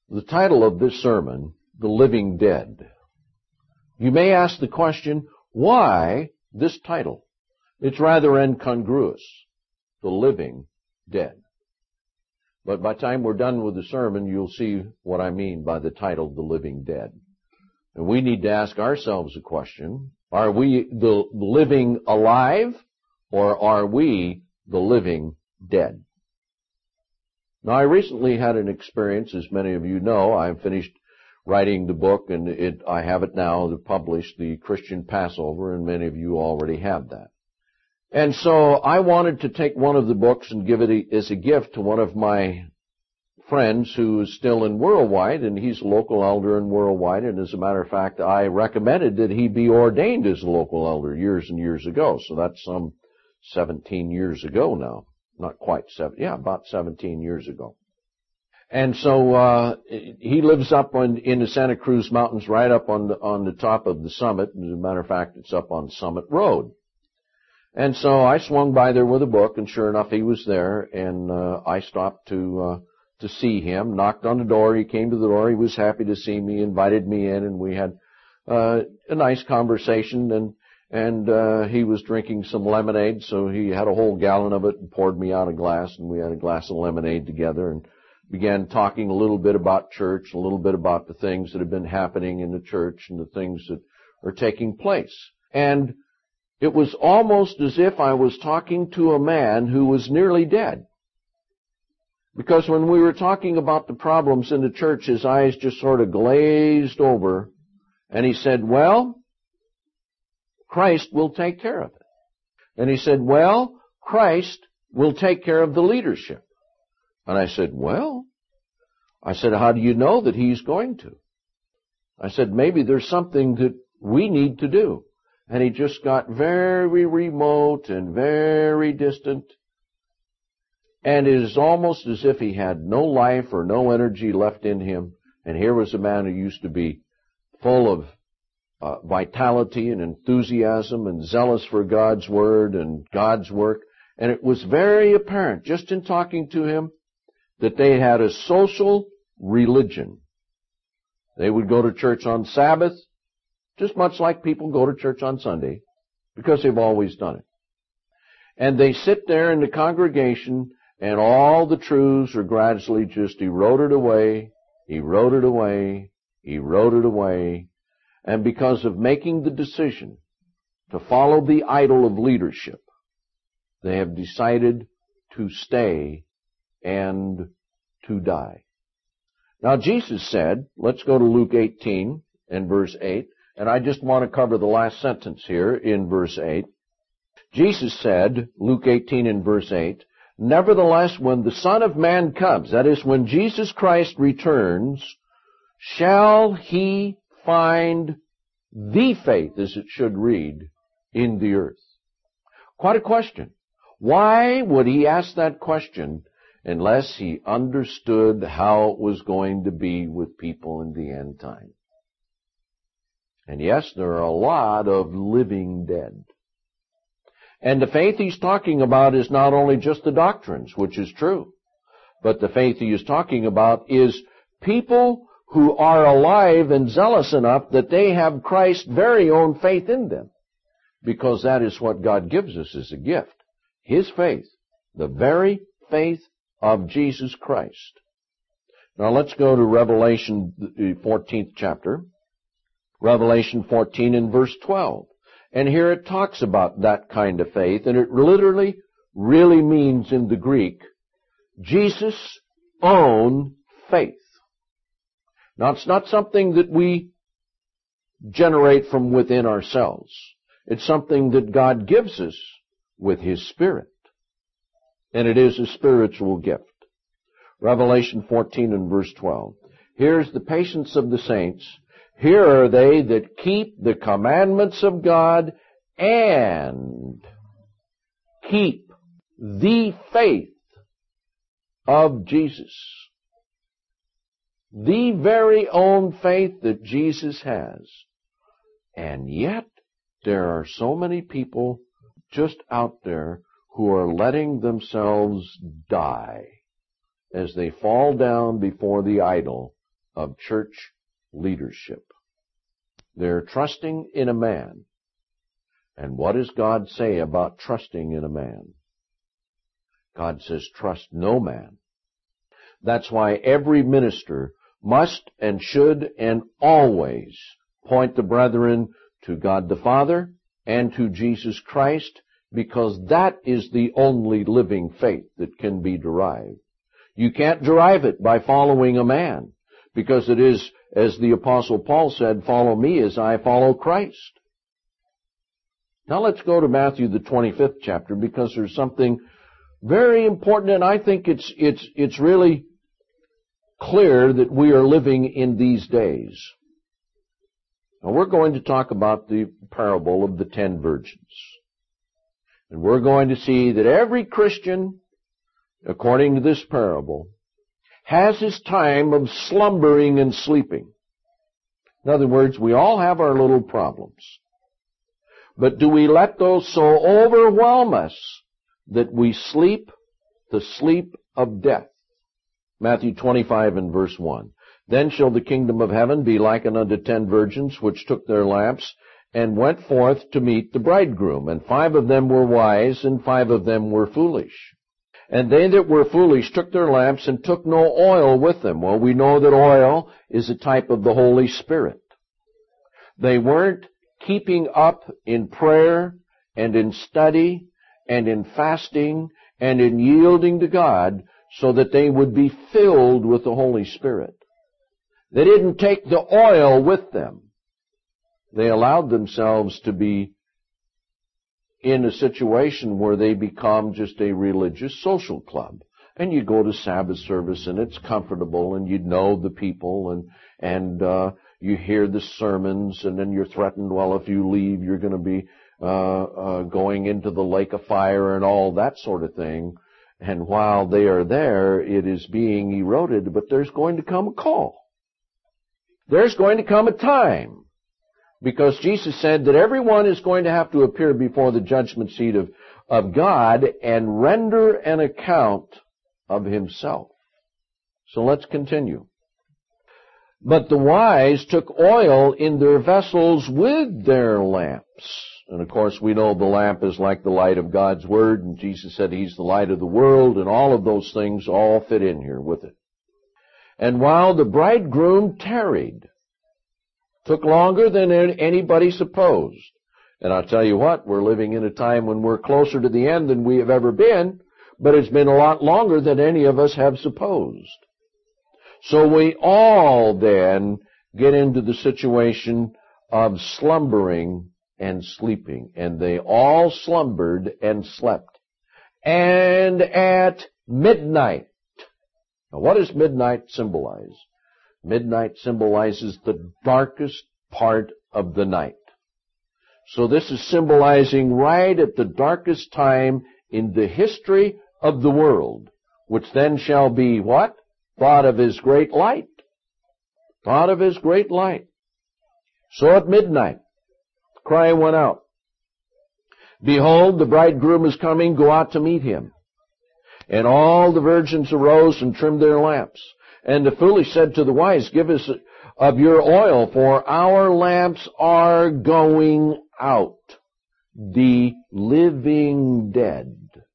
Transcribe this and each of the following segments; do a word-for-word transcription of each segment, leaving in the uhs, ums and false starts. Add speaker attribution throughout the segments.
Speaker 1: The title of this sermon, The Living Dead. You may ask the question, why this title? It's rather incongruous. The Living Dead. But by the time we're done with the sermon, you'll see what I mean by the title, The Living Dead. And we need to ask ourselves a question. Are we the living alive, or are we the living dead? Now, I recently had an experience, as many of you know. I've finished writing the book, and it, I have it now published, The Christian Passover, and many of you already have that. And so I wanted to take one of the books and give it as a gift to one of my friends who is still in Worldwide, and he's a local elder in Worldwide, and as a matter of fact, I recommended that he be ordained as a local elder years and years ago. So that's some seventeen years ago now. Not quite seven, yeah, about seventeen years ago. And so, uh, he lives up on, in the Santa Cruz Mountains, right up on the, on the top of the summit. As a matter of fact, it's up on Summit Road. And so I swung by there with a book, and sure enough, he was there, and, uh, I stopped to, uh, to see him, knocked on the door. He came to the door. He was happy to see me, invited me in, and we had, uh, a nice conversation, and And uh he was drinking some lemonade, so he had a whole gallon of it and poured me out a glass, and we had a glass of lemonade together and began talking a little bit about church, a little bit about the things that have been happening in the church and the things that are taking place. And it was almost as if I was talking to a man who was nearly dead. Because when we were talking about the problems in the church, his eyes just sort of glazed over, and he said, well, Christ will take care of it. And he said, well, Christ will take care of the leadership. And I said, well, I said, how do you know that he's going to? I said, maybe there's something that we need to do. And he just got very remote and very distant. And it is almost as if he had no life or no energy left in him. And here was a man who used to be full of Uh, vitality and enthusiasm and zealous for God's Word and God's work. And it was very apparent, just in talking to him, that they had a social religion. They would go to church on Sabbath, just much like people go to church on Sunday, because they've always done it. And they sit there in the congregation, and all the truths are gradually just eroded away, eroded away, eroded away. And because of making the decision to follow the idol of leadership, they have decided to stay and to die. Now Jesus said, let's go to Luke eighteen and verse eight, and I just want to cover the last sentence here in verse eight. Jesus said, Luke eighteen and verse eight, nevertheless, when the Son of Man comes, that is, when Jesus Christ returns, shall he find the faith, as it should read, in the earth? Quite a question. Why would he ask that question unless he understood how it was going to be with people in the end time? And yes, there are a lot of living dead. And the faith he's talking about is not only just the doctrines, which is true, but the faith he is talking about is people who are alive and zealous enough that they have Christ's very own faith in them. Because that is what God gives us as a gift. His faith. The very faith of Jesus Christ. Now let's go to Revelation, the fourteenth chapter. Revelation fourteen and verse twelve. And here it talks about that kind of faith, and it literally, really means in the Greek, Jesus' own faith. Now, it's not something that we generate from within ourselves. It's something that God gives us with His Spirit. And it is a spiritual gift. Revelation fourteen and verse twelve. Here's the patience of the saints. Here are they that keep the commandments of God and keep the faith of Jesus. The very own faith that Jesus has. And yet, there are so many people just out there who are letting themselves die as they fall down before the idol of church leadership. They're trusting in a man. And what does God say about trusting in a man? God says, trust no man. That's why every minister must and should and always point the brethren to God the Father and to Jesus Christ, because that is the only living faith that can be derived. You can't derive it by following a man, because it is, as the Apostle Paul said, follow me as I follow Christ. Now let's go to Matthew the twenty-fifth chapter, because there's something very important, and I think it's, it's, it's really clear that we are living in these days. Now we're going to talk about the parable of the ten virgins. And we're going to see that every Christian, according to this parable, has his time of slumbering and sleeping. In other words, we all have our little problems. But do we let those so overwhelm us that we sleep the sleep of death? Matthew twenty-five and verse one. Then shall the kingdom of heaven be likened unto ten virgins, which took their lamps, and went forth to meet the bridegroom. And five of them were wise, and five of them were foolish. And they that were foolish took their lamps, and took no oil with them. Well, we know that oil is a type of the Holy Spirit. They weren't keeping up in prayer, and in study, and in fasting, and in yielding to God, so that they would be filled with the Holy Spirit. They didn't take the oil with them. They allowed themselves to be in a situation where they become just a religious social club. And you go to Sabbath service and it's comfortable and you know the people and, and, uh, you hear the sermons and then you're threatened, well, if you leave, you're going to be, uh, uh, going into the lake of fire and all that sort of thing. And while they are there, it is being eroded, but there's going to come a call. There's going to come a time, because Jesus said that everyone is going to have to appear before the judgment seat of, of God and render an account of himself. So let's continue. But the wise took oil in their vessels with their lamps. And of course we know the lamp is like the light of God's Word, and Jesus said He's the light of the world, and all of those things all fit in here with it. And while the bridegroom tarried, took longer than anybody supposed. And I'll tell you what, we're living in a time when we're closer to the end than we have ever been, but it's been a lot longer than any of us have supposed. So we all then get into the situation of slumbering and sleeping. And they all slumbered and slept. And at midnight. Now what does midnight symbolize? Midnight symbolizes the darkest part of the night. So this is symbolizing right at the darkest time in the history of the world, which then shall be what? Thought of His great light. Thought of His great light. So at midnight, the cry went out, Behold, the bridegroom is coming, go out to meet him. And all the virgins arose and trimmed their lamps. And the foolish said to the wise, Give us of your oil, for our lamps are going out. The living dead.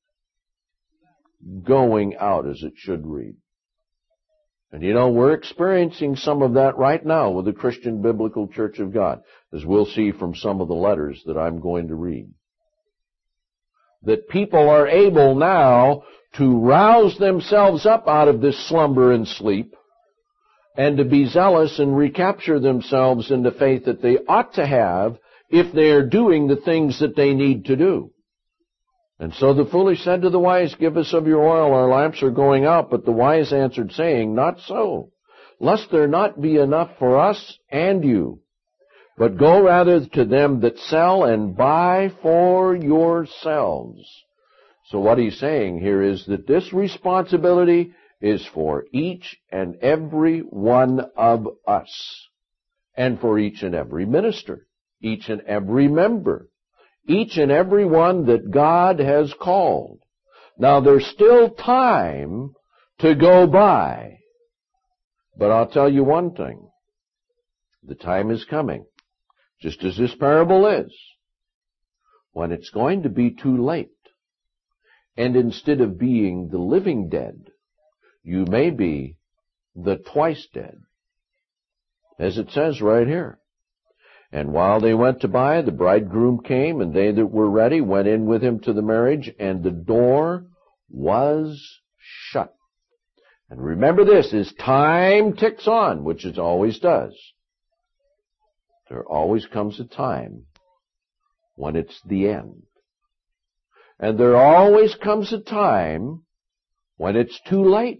Speaker 1: Going out, as it should read. And you know, we're experiencing some of that right now with the Christian Biblical Church of God, as we'll see from some of the letters that I'm going to read. That people are able now to rouse themselves up out of this slumber and sleep and to be zealous and recapture themselves in the faith that they ought to have if they are doing the things that they need to do. And so the foolish said to the wise, Give us of your oil, our lamps are going out. But the wise answered, saying, Not so, lest there not be enough for us and you. But go rather to them that sell and buy for yourselves. So what he's saying here is that this responsibility is for each and every one of us, and for each and every minister, each and every member, each and every one that God has called. Now there's still time to go by. But I'll tell you one thing. The time is coming, just as this parable is, when it's going to be too late. And instead of being the living dead, you may be the twice dead. As it says right here. And while they went to buy, the bridegroom came, and they that were ready went in with him to the marriage, and the door was shut. And remember this, as time ticks on, which it always does, there always comes a time when it's the end. And there always comes a time when it's too late.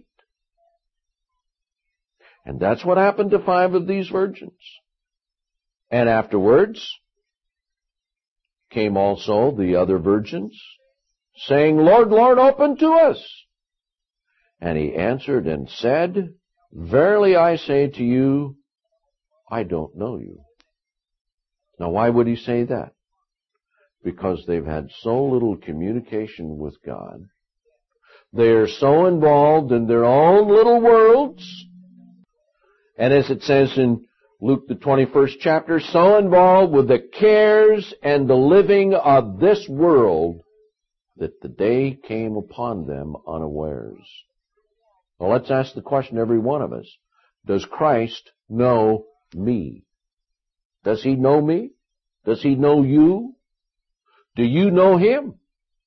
Speaker 1: And that's what happened to five of these virgins. And afterwards came also the other virgins, saying, Lord, Lord, open to us. And he answered and said, Verily I say to you, I don't know you. Now why would he say that? Because they've had so little communication with God. They are so involved in their own little worlds. And as it says in Luke the twenty-first chapter, so involved with the cares and the living of this world that the day came upon them unawares. Well, let's ask the question, every one of us. Does Christ know me? Does he know me? Does he know you? Do you know him?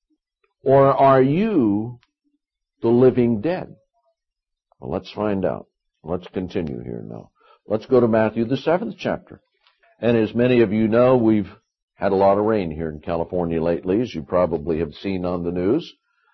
Speaker 1: Or are you the living dead? Well, let's find out. Let's continue here now. Let's go to Matthew, the seventh chapter. And as many of you know, we've had a lot of rain here in California lately, as you probably have seen on the news.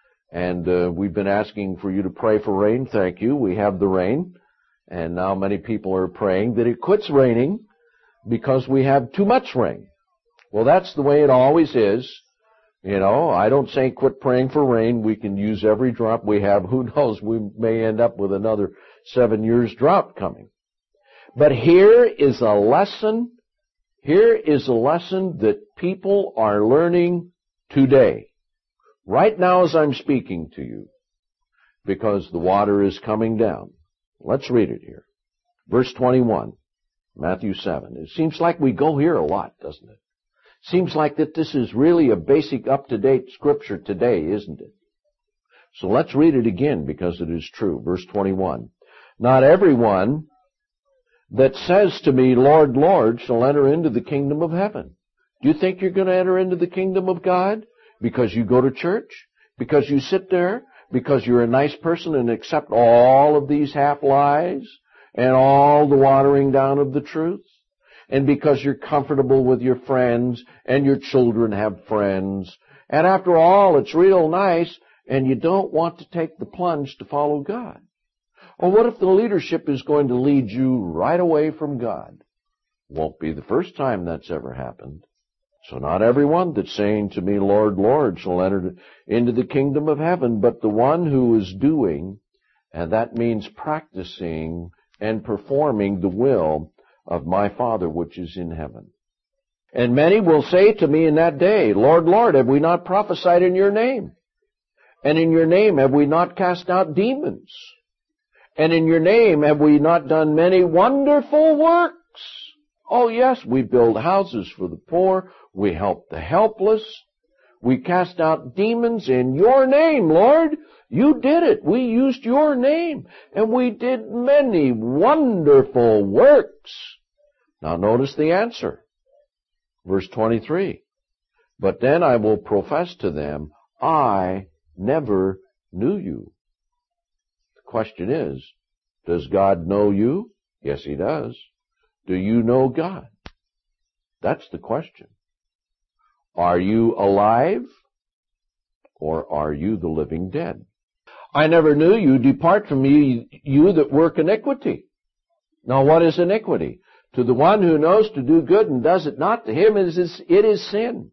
Speaker 1: And uh, we've been asking for you to pray for rain. Thank you. We have the rain. And now many people are praying that it quits raining because we have too much rain. Well, that's the way it always is. You know, I don't say quit praying for rain. We can use every drop we have. Who knows? We may end up with another seven years drought coming. But here is a lesson, here is a lesson that people are learning today, right now as I'm speaking to you, because the water is coming down. Let's read it here. Verse twenty-one, Matthew seven. It seems like we go here a lot, doesn't it? Seems like that this is really a basic up-to-date scripture today, isn't it? So let's read it again because it is true. Verse twenty-one. Not everyone that says to me, Lord, Lord, shall enter into the kingdom of heaven. Do you think you're going to enter into the kingdom of God because you go to church? Because you sit there? Because you're a nice person and accept all of these half-lies and all the watering down of the truth? And because you're comfortable with your friends and your children have friends? And after all, it's real nice and you don't want to take the plunge to follow God? Or what if the leadership is going to lead you right away from God? Won't be the first time that's ever happened. So not everyone that's saying to me, Lord, Lord, shall enter into the kingdom of heaven, but the one who is doing, and that means practicing and performing the will of my Father which is in heaven. And many will say to me in that day, Lord, Lord, have we not prophesied in your name? And in your name have we not cast out demons? And in your name have we not done many wonderful works? Oh yes, we build houses for the poor. We help the helpless. We cast out demons in your name, Lord. You did it. We used your name. And we did many wonderful works. Now notice the answer. Verse twenty-three. But then I will profess to them, I never knew you. Question is, does God know you? Yes, he does. Do you know God? That's the question. Are you alive or are you the living dead? I never knew you. Depart from me, you that work iniquity. Now what is iniquity? To the one who knows to do good and does it not, to him it is, it is sin.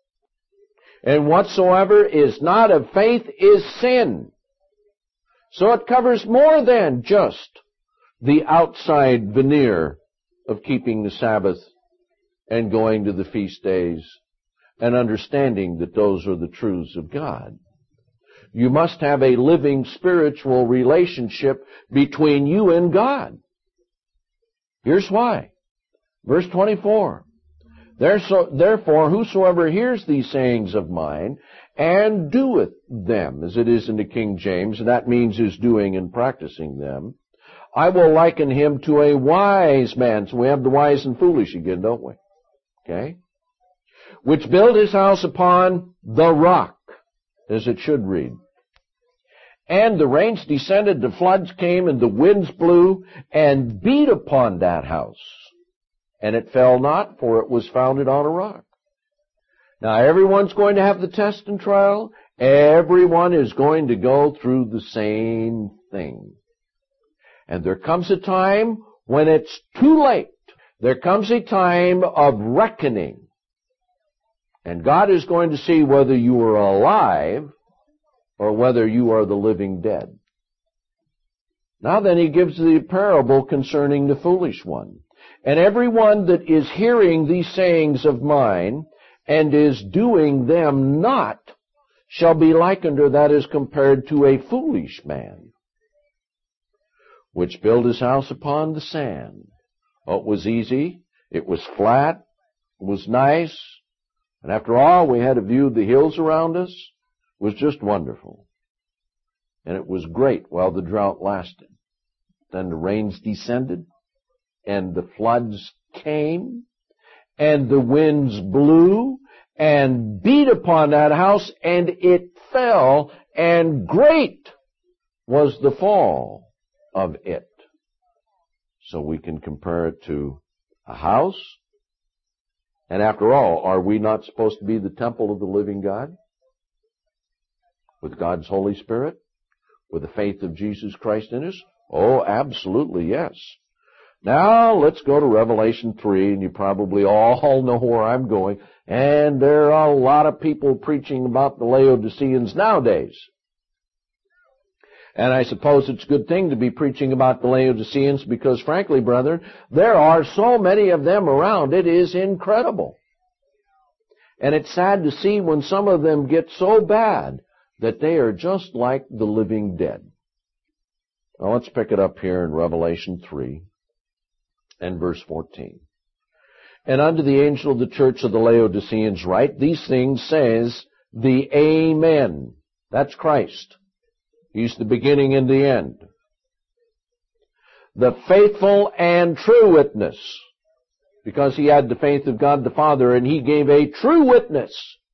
Speaker 1: And whatsoever is not of faith is sin. So it covers more than just the outside veneer of keeping the Sabbath and going to the feast days and understanding that those are the truths of God. You must have a living spiritual relationship between you and God. Here's why. Verse twenty-four. Therefore, whosoever hears these sayings of mine and doeth them, as it is in the King James, and that means is doing and practicing them, I will liken him to a wise man. So we have the wise and foolish again, don't we? Okay? Which built his house upon the rock, as it should read. And the rains descended, the floods came, and the winds blew, and beat upon that house. And it fell not, for it was founded on a rock. Now, everyone's going to have the test and trial. Everyone is going to go through the same thing. And there comes a time when it's too late. There comes a time of reckoning. And God is going to see whether you are alive or whether you are the living dead. Now then, he gives the parable concerning the foolish one. And everyone that is hearing these sayings of mine and is doing them not shall be likened, or that is compared to a foolish man, which built his house upon the sand. Oh, it was easy. It was flat. It was nice. And after all, we had a view of the hills around us. It was just wonderful. And it was great while the drought lasted. Then the rains descended, and the floods came, and the winds blew, and beat upon that house, and it fell, and great was the fall of it. So we can compare it to a house. And after all, are we not supposed to be the temple of the living God? With God's Holy Spirit? With the faith of Jesus Christ in us? Oh, absolutely, yes. Now, let's go to Revelation three, and you probably all know where I'm going. And there are a lot of people preaching about the Laodiceans nowadays. And I suppose it's a good thing to be preaching about the Laodiceans because, frankly, brethren, there are so many of them around. It is incredible. And it's sad to see when some of them get so bad that they are just like the living dead. Now, let's pick it up here in Revelation three and verse fourteen. And unto the angel of the church of the Laodiceans write, these things says the Amen. That's Christ. He's the beginning and the end. The faithful and true witness. Because he had the faith of God the Father, and he gave a true witness.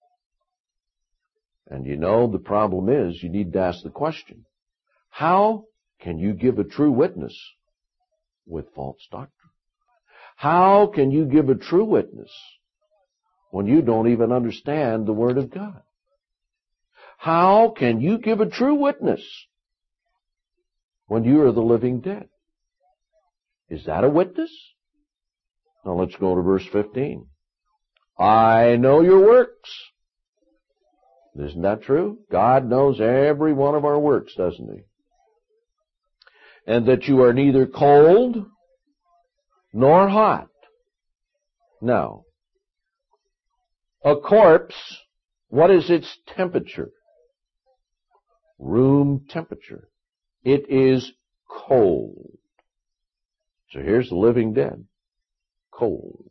Speaker 1: And you know, the problem is, you need to ask the question, how can you give a true witness with false doctrine? How can you give a true witness when you don't even understand the Word of God? How can you give a true witness when you are the living dead? Is that a witness? Now let's go to verse fifteen. I know your works. Isn't that true? God knows every one of our works, doesn't he? And that you are neither cold nor hot. Now, a corpse, what is its temperature? Room temperature. It is cold. So here's the living dead. Cold.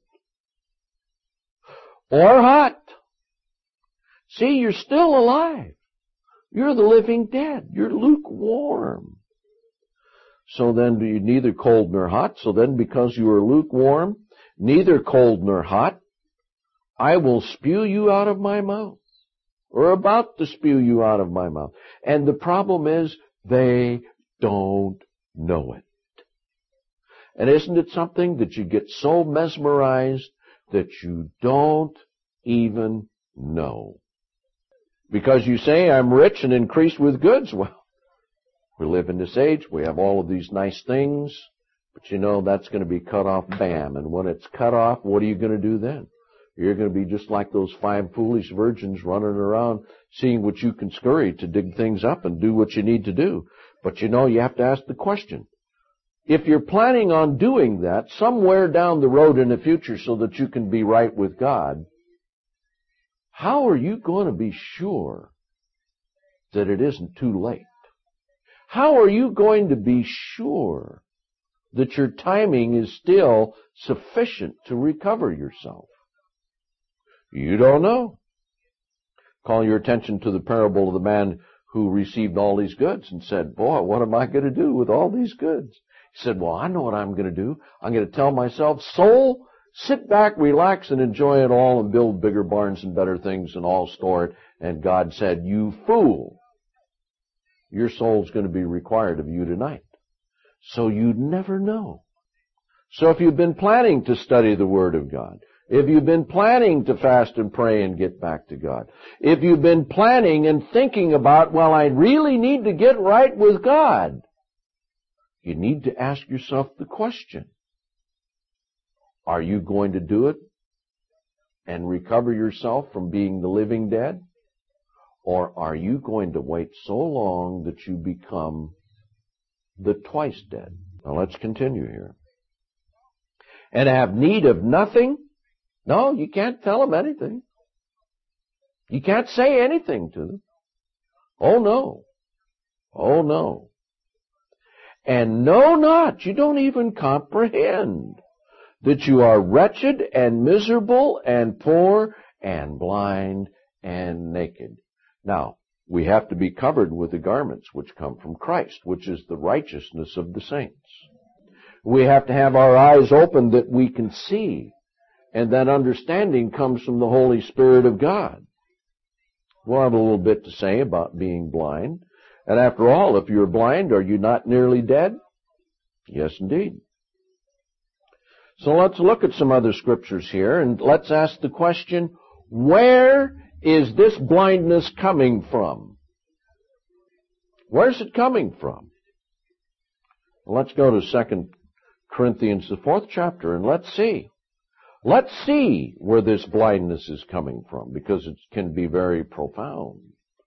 Speaker 1: Or hot. See, you're still alive. You're the living dead. You're lukewarm. So then you're neither cold nor hot. So then because you are lukewarm, neither cold nor hot, I will spew you out of my mouth. Or about to spew you out of my mouth. And the problem is, they don't know it. And isn't it something that you get so mesmerized that you don't even know? Because you say, I'm rich and increased with goods. Well, we live in this age, we have all of these nice things, but you know, that's going to be cut off, bam. And when it's cut off, what are you going to do then? You're going to be just like those five foolish virgins running around seeing what you can scurry to dig things up and do what you need to do. But you know, you have to ask the question. If you're planning on doing that somewhere down the road in the future so that you can be right with God, how are you going to be sure that it isn't too late? How are you going to be sure that your timing is still sufficient to recover yourself? You don't know. Call your attention to the parable of the man who received all these goods and said, boy, what am I going to do with all these goods? He said, well, I know what I'm going to do. I'm going to tell myself, soul, sit back, relax, and enjoy it all and build bigger barns and better things and all store it. And God said, you fool, your soul's going to be required of you tonight. So you'd never know. So if you've been planning to study the Word of God, if you've been planning to fast and pray and get back to God, if you've been planning and thinking about, well, I really need to get right with God, you need to ask yourself the question, are you going to do it and recover yourself from being the living dead? Or are you going to wait so long that you become the twice dead? Now let's continue here. And have need of nothing? No, you can't tell them anything. You can't say anything to them. Oh no. Oh no. And know not, you don't even comprehend, that you are wretched and miserable and poor and blind and naked. Now, we have to be covered with the garments which come from Christ, which is the righteousness of the saints. We have to have our eyes open that we can see, and that understanding comes from the Holy Spirit of God. We'll have a little bit to say about being blind. And after all, if you're blind, are you not nearly dead? Yes, indeed. So let's look at some other scriptures here, and let's ask the question, where is this blindness coming from? Where's it coming from? Well, let's go to Second Corinthians, the fourth chapter, and let's see. Let's see where this blindness is coming from, because it can be very profound.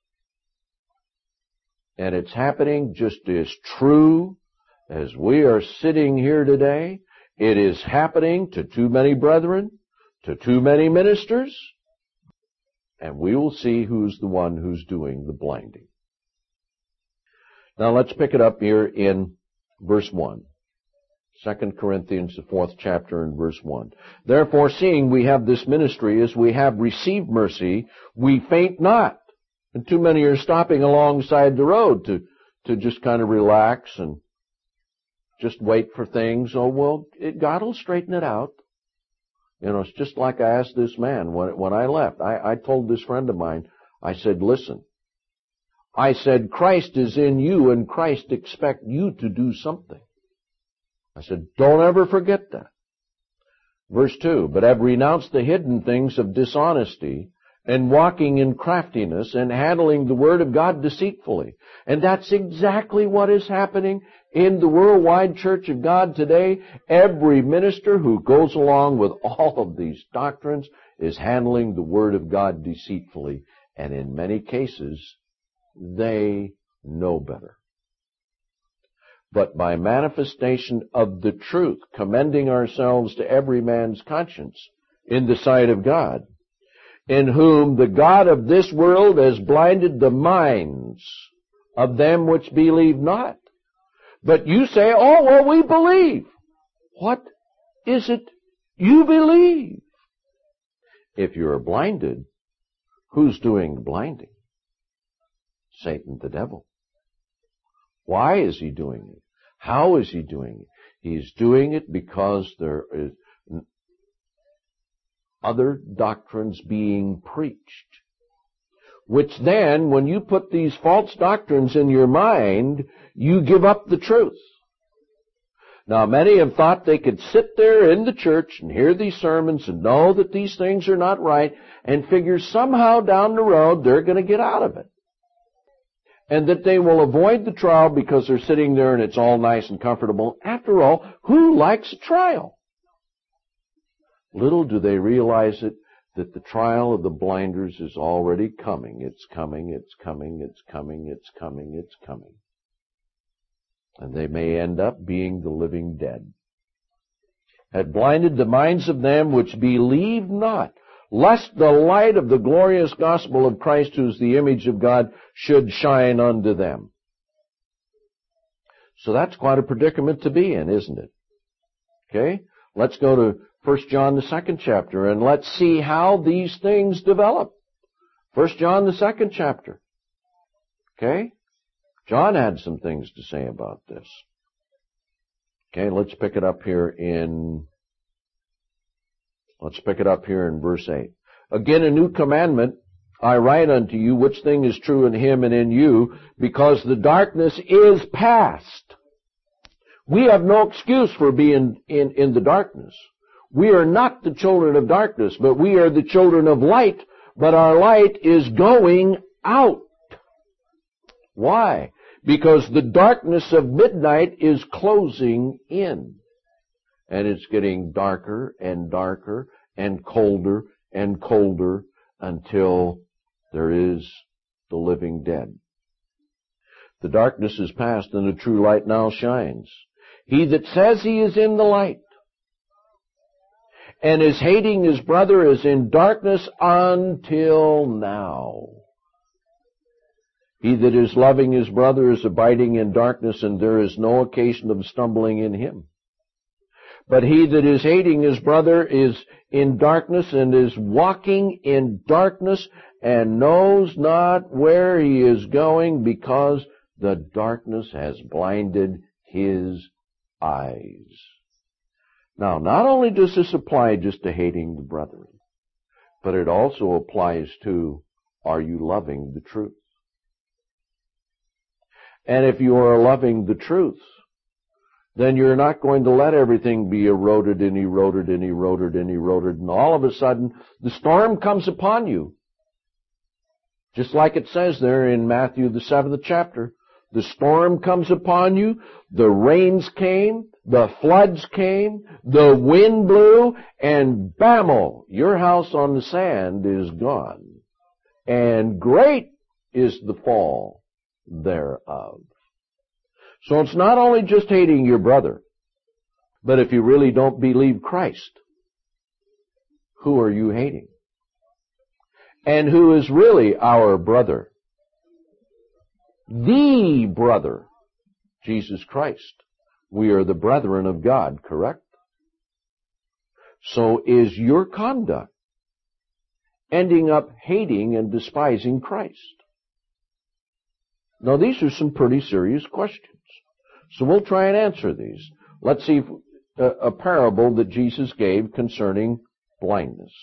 Speaker 1: And it's happening just as true as we are sitting here today. It is happening to too many brethren, to too many ministers, and we will see who's the one who's doing the blinding. Now let's pick it up here in verse one. Second Corinthians, the fourth chapter, and verse one. Therefore, seeing we have this ministry, as we have received mercy, we faint not. And too many are stopping alongside the road to, to just kind of relax and just wait for things. Oh, well, it, God will straighten it out. You know, it's just like I asked this man when, when I left. I, I told this friend of mine, I said, listen, I said, Christ is in you and Christ expects you to do something. I said, don't ever forget that. Verse two, but have renounced the hidden things of dishonesty and walking in craftiness and handling the word of God deceitfully. And that's exactly what is happening in the worldwide church of God today. Every minister who goes along with all of these doctrines is handling the word of God deceitfully. And in many cases, they know better. But by manifestation of the truth, commending ourselves to every man's conscience in the sight of God, in whom the God of this world has blinded the minds of them which believe not. But you say, oh, well, we believe. What is it you believe? If you're blinded, who's doing the blinding? Satan, the devil. Why is he doing it? How is he doing it? He's doing it because there is other doctrines being preached, which then, when you put these false doctrines in your mind, you give up the truth. Now, many have thought they could sit there in the church and hear these sermons and know that these things are not right and figure somehow down the road they're going to get out of it. And that they will avoid the trial because they're sitting there and it's all nice and comfortable. After all, who likes a trial? Little do they realize it, that the trial of the blinders is already coming. It's coming, it's coming, it's coming, it's coming, it's coming. And they may end up being the living dead. Had blinded the minds of them which believe not, lest the light of the glorious gospel of Christ, who is the image of God, should shine unto them. So that's quite a predicament to be in, isn't it? Okay? Let's go to First John, the second chapter, and let's see how these things develop. First John, the second chapter. Okay? John had some things to say about this. Okay, let's pick it up here in, let's pick it up here in verse eight. Again, a new commandment I write unto you, which thing is true in him and in you, because the darkness is past. We have no excuse for being in, in the darkness. We are not the children of darkness, but we are the children of light, but our light is going out. Why? Because the darkness of midnight is closing in. And it's getting darker and darker and colder and colder until there is the living dead. The darkness is past and the true light now shines. He that says he is in the light and is hating his brother is in darkness until now. He that is loving his brother is abiding in darkness, and there is no occasion of stumbling in him. But he that is hating his brother is in darkness and is walking in darkness and knows not where he is going, because the darkness has blinded his eyes. Now, not only does this apply just to hating the brethren, but it also applies to, are you loving the truth? And if you are loving the truth, then you're not going to let everything be eroded and eroded and eroded and eroded, and all of a sudden the storm comes upon you. Just like it says there in Matthew, the seventh chapter. The storm comes upon you, the rains came, the floods came, the wind blew, and bammo, your house on the sand is gone. And great is the fall thereof. So it's not only just hating your brother, but if you really don't believe Christ, who are you hating? And who is really our brother? The brother, Jesus Christ. We are the brethren of God, correct? So is your conduct ending up hating and despising Christ? Now, these are some pretty serious questions. So we'll try and answer these. Let's see if, uh, a parable that Jesus gave concerning blindness.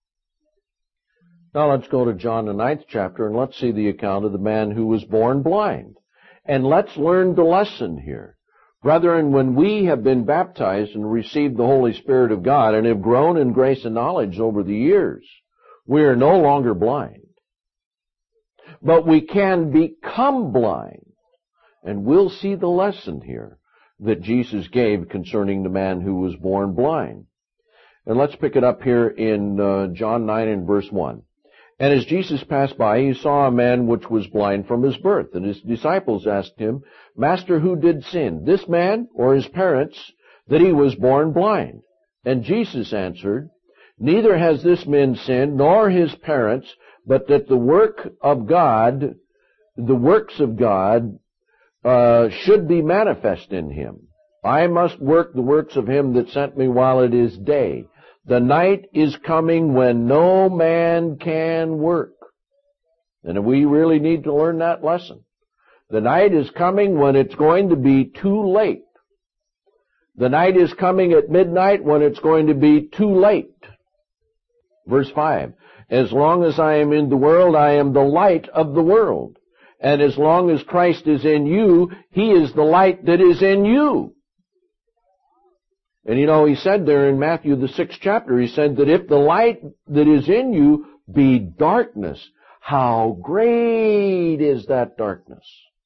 Speaker 1: Now let's go to John the ninth chapter and let's see the account of the man who was born blind. And let's learn the lesson here. Brethren, when we have been baptized and received the Holy Spirit of God and have grown in grace and knowledge over the years, we are no longer blind. But we can become blind. And we'll see the lesson here that Jesus gave concerning the man who was born blind. And let's pick it up here in uh, John nine and verse one. And as Jesus passed by, he saw a man which was blind from his birth. And his disciples asked him, Master, who did sin, this man or his parents, that he was born blind? And Jesus answered, Neither has this man sinned, nor his parents, but that the work of God, the works of God, uh, should be manifest in him. I must work the works of him that sent me while it is day. The night is coming when no man can work. And we really need to learn that lesson. The night is coming when it's going to be too late. The night is coming at midnight when it's going to be too late. Verse five. As long as I am in the world, I am the light of the world. And as long as Christ is in you, He is the light that is in you. And you know, He said there in Matthew the sixth chapter, He said that if the light that is in you be darkness, how great is that darkness?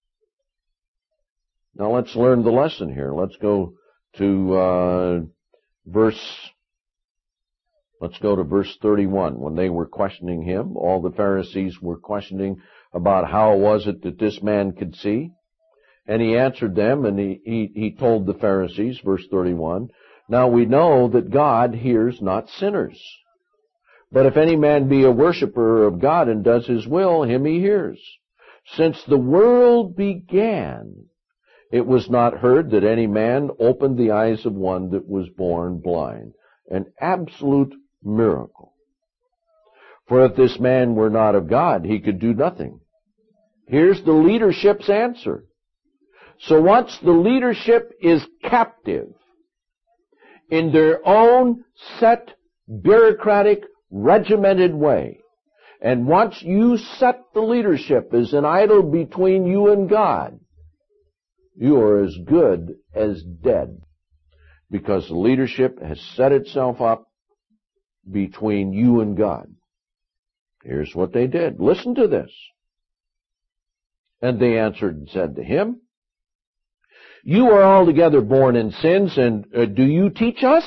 Speaker 1: Now let's learn the lesson here. Let's go to uh, verse, let's go to verse thirty-one. When they were questioning Him, all the Pharisees were questioning about how was it that this man could see. And He answered them, and He, he, he told the Pharisees, verse thirty-one, Now we know that God hears not sinners. But if any man be a worshipper of God and does His will, him He hears. Since the world began, It was not heard that any man opened the eyes of one that was born blind. An absolute miracle. For if this man were not of God, he could do nothing. Here's the leadership's answer. So once the leadership is captive in their own set, bureaucratic, regimented way, and once you set the leadership as an idol between you and God, you are as good as dead, because the leadership has set itself up between you and God. Here's what they did. Listen to this. And they answered and said to him, you are altogether born in sins, and uh, do you teach us?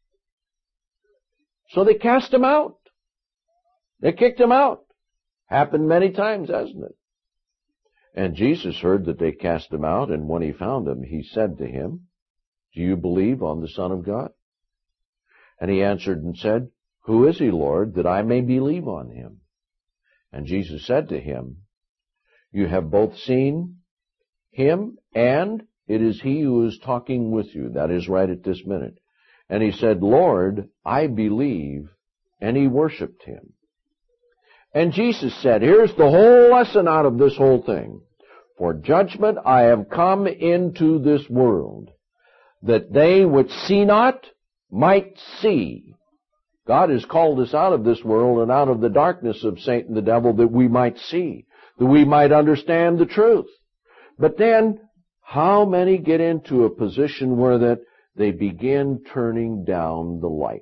Speaker 1: So they cast him out. They kicked him out. Happened many times, hasn't it? And Jesus heard that they cast him out, and when he found him, he said to him, do you believe on the Son of God? And he answered and said, who is he, Lord, that I may believe on him? And Jesus said to him, you have both seen him, and it is he who is talking with you. That is right at this minute. And he said, Lord, I believe. And he worshipped him. And Jesus said, here's the whole lesson out of this whole thing. For judgment I have come into this world, that they which see not might see. God has called us out of this world and out of the darkness of Satan the devil, that we might see, that we might understand the truth. But then, how many get into a position where that they begin turning down the light?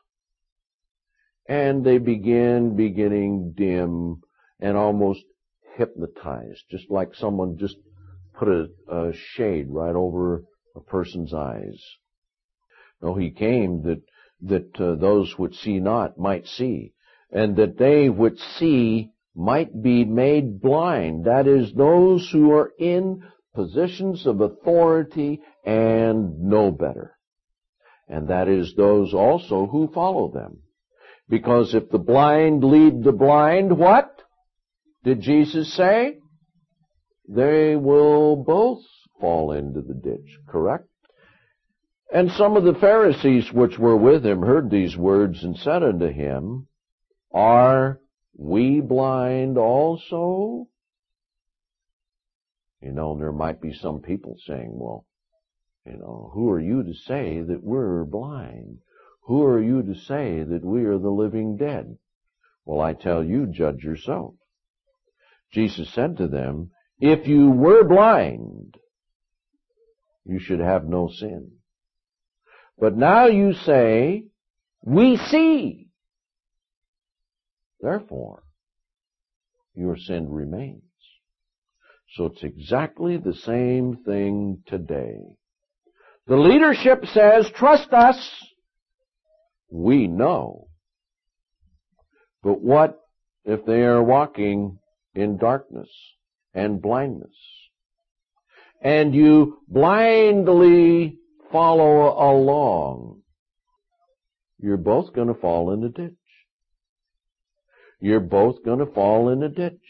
Speaker 1: And they begin beginning dim and almost hypnotized, just like someone just put a, a shade right over a person's eyes. No, he came that that uh, those which see not might see, and that they which see might be made blind. That is, those who are in positions of authority and know better. And that is those also who follow them. Because if the blind lead the blind, what did Jesus say? They will both fall into the ditch, correct? And some of the Pharisees which were with him heard these words and said unto him, are we blind also? You know, there might be some people saying, well, you know, who are you to say that we're blind? Who are you to say that we are the living dead? Well, I tell you, judge yourself. Jesus said to them, if you were blind, you should have no sin. But now you say, we see. Therefore, your sin remains. So it's exactly the same thing today. The leadership says, trust us. We know. But what if they are walking in darkness and blindness? And you blindly follow along. You're both going to fall in the ditch. You're both going to fall in the ditch.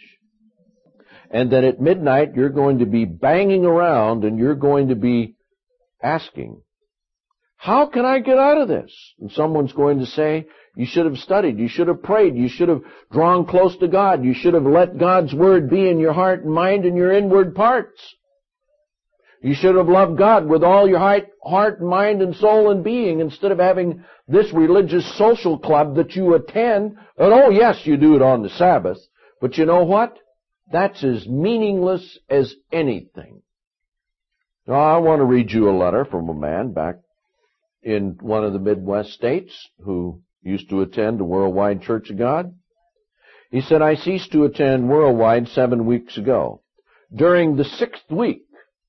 Speaker 1: And then at midnight, you're going to be banging around and you're going to be asking, how can I get out of this? And someone's going to say, you should have studied, you should have prayed, you should have drawn close to God, you should have let God's Word be in your heart and mind and your inward parts. You should have loved God with all your heart, mind, and soul and being, instead of having this religious social club that you attend. And oh yes, you do it on the Sabbath. But you know what? That's as meaningless as anything. Now, I want to read you a letter from a man back in one of the Midwest states who used to attend the Worldwide Church of God. He said, I ceased to attend Worldwide seven weeks ago. During the sixth week,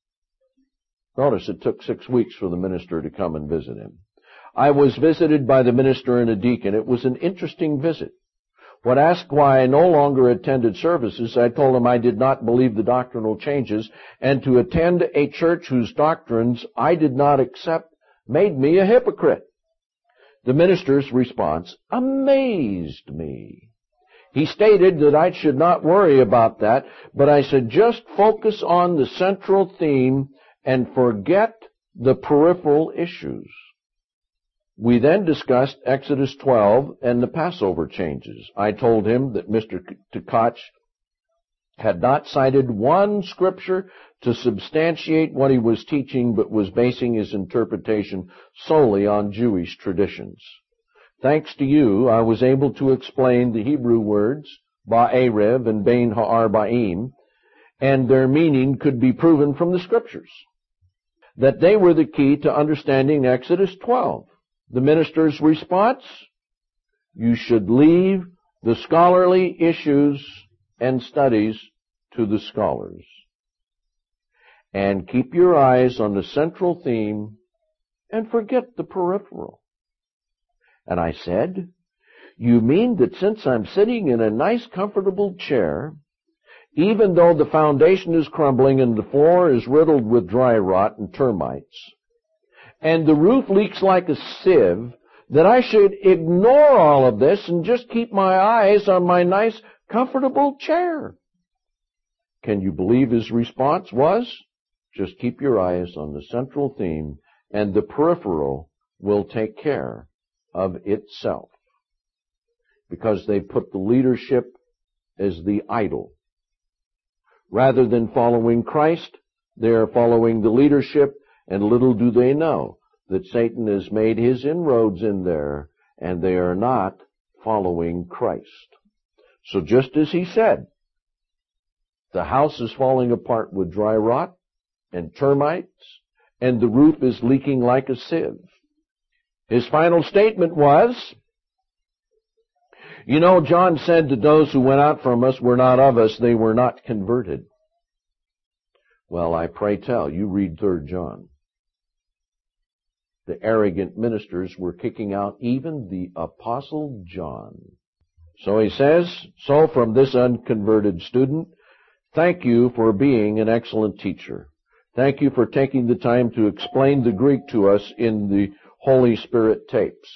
Speaker 1: notice it took six weeks for the minister to come and visit him, I was visited by the minister and a deacon. It was an interesting visit. When asked why I no longer attended services, I told him I did not believe the doctrinal changes, and to attend a church whose doctrines I did not accept made me a hypocrite. The minister's response amazed me. He stated that I should not worry about that, but I said just focus on the central theme and forget the peripheral issues. We then discussed Exodus twelve and the Passover changes. I told him that Mister Tkach had not cited one scripture to substantiate what he was teaching, but was basing his interpretation solely on Jewish traditions. Thanks to you, I was able to explain the Hebrew words, Ba'erev and Bein Ha'arba'im, and their meaning could be proven from the scriptures, that they were the key to understanding Exodus twelve. The minister's response? You should leave the scholarly issues and studies to the scholars, and keep your eyes on the central theme and forget the peripheral. And I said, you mean that since I'm sitting in a nice comfortable chair, even though the foundation is crumbling and the floor is riddled with dry rot and termites, and the roof leaks like a sieve, that I should ignore all of this and just keep my eyes on my nice comfortable chair? Can you believe his response was, just keep your eyes on the central theme and the peripheral will take care of itself. Because they put the leadership as the idol. Rather than following Christ, they are following the leadership, and little do they know that Satan has made his inroads in there, and they are not following Christ. So just as he said, the house is falling apart with dry rot and termites, and the roof is leaking like a sieve. His final statement was, you know, John said that those who went out from us were not of us, they were not converted. Well, I pray tell, you read Third John. The arrogant ministers were kicking out even the Apostle John. So he says, so from this unconverted student, thank you for being an excellent teacher. Thank you for taking the time to explain the Greek to us in the Holy Spirit tapes.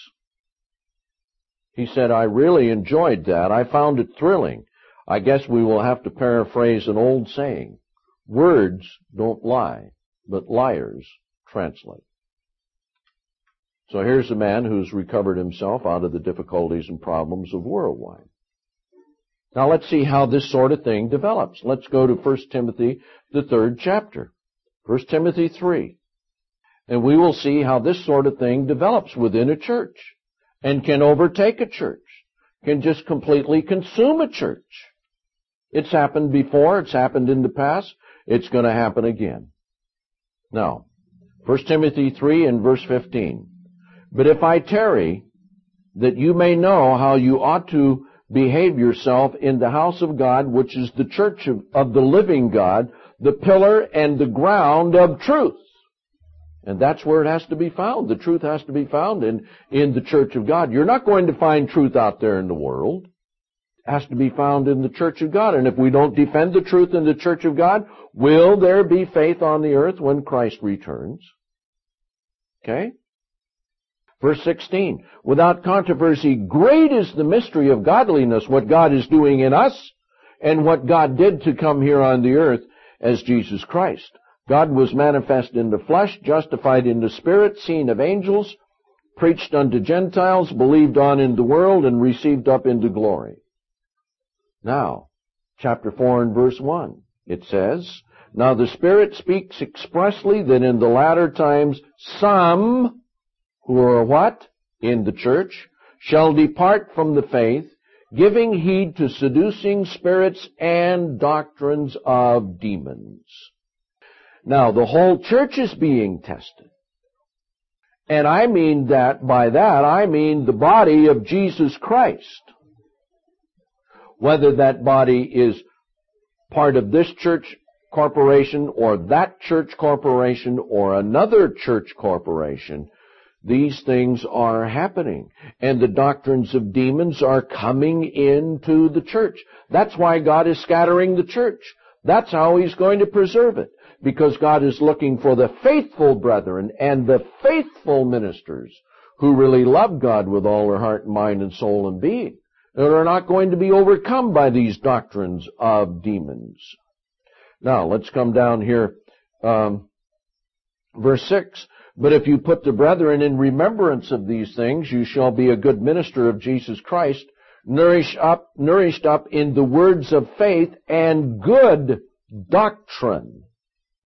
Speaker 1: He said, I really enjoyed that. I found it thrilling. I guess we will have to paraphrase an old saying. Words don't lie, but liars translate. So here's a man who's recovered himself out of the difficulties and problems of worldwide. Now let's see how this sort of thing develops. Let's go to First Timothy, the third chapter. First Timothy three. And we will see how this sort of thing develops within a church and can overtake a church, can just completely consume a church. It's happened before, it's happened in the past, it's going to happen again. Now, First Timothy three and verse fifteen. But if I tarry, that you may know how you ought to behave yourself in the house of God, which is the church of, of the living God, the pillar and the ground of truth. And that's where it has to be found. The truth has to be found in, in the church of God. You're not going to find truth out there in the world. It has to be found in the church of God. And if we don't defend the truth in the church of God, will there be faith on the earth when Christ returns? Okay? Verse sixteen, without controversy, great is the mystery of godliness, what God is doing in us, and what God did to come here on the earth as Jesus Christ. God was manifest in the flesh, justified in the spirit, seen of angels, preached unto Gentiles, believed on in the world, and received up into glory. Now, chapter four and verse one, it says, now the Spirit speaks expressly that in the latter times some who are what? In the church, shall depart from the faith, giving heed to seducing spirits and doctrines of demons. Now, the whole church is being tested. And I mean that, by that, I mean the body of Jesus Christ. Whether that body is part of this church corporation or that church corporation or another church corporation, these things are happening, and the doctrines of demons are coming into the church. That's why God is scattering the church. That's how He's going to preserve it, because God is looking for the faithful brethren and the faithful ministers who really love God with all their heart, mind, and soul and being, and are not going to be overcome by these doctrines of demons. Now, let's come down here. Um, Verse six, but if you put the brethren in remembrance of these things, you shall be a good minister of Jesus Christ, nourished up, nourished up in the words of faith and good doctrine.